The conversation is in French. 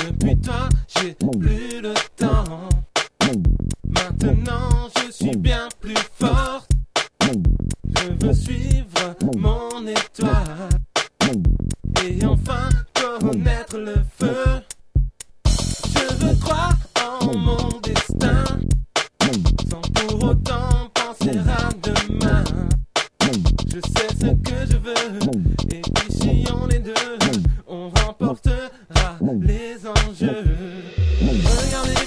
Depuis toi, j'ai plus le temps. Maintenant, je suis bien plus forte. Je veux suivre mon étoile et enfin connaître le feu. Je veux croire en mon destin sans pour autant penser à demain. Je sais ce que je veux et puis si on est deux, on remportera les enjeux. Regardez